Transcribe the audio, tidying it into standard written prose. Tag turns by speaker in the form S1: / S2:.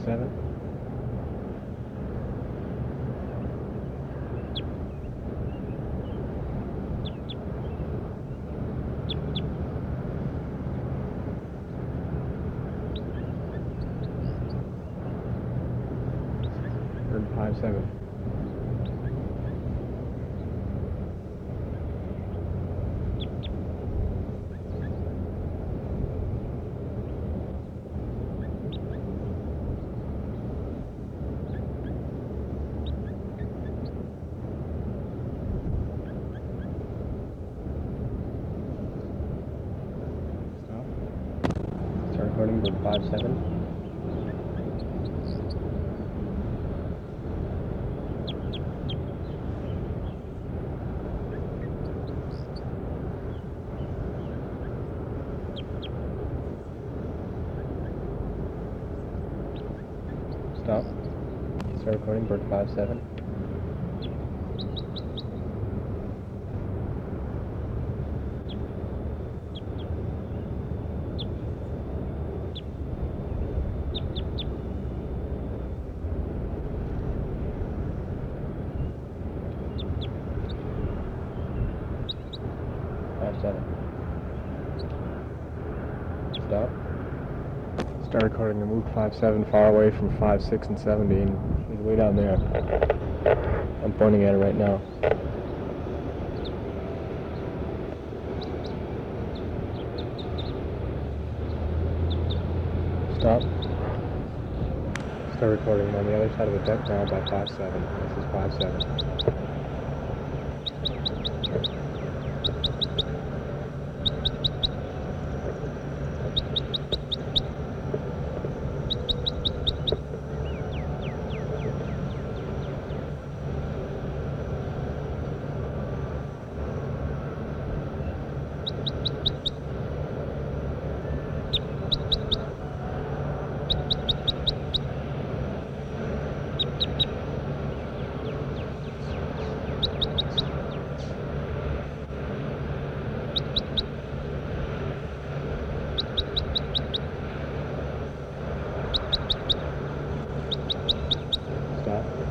S1: 5-7. And 5-7. Start recording, bird 5-7. Stop. Start recording, bird 5-7. Stop. Start recording. I moved 5-7 far away from 5-6 and 17. He's way down there. I'm pointing at it right now. Stop. Start recording. I'm on the other side of the deck now by 5-7. This is 5-7.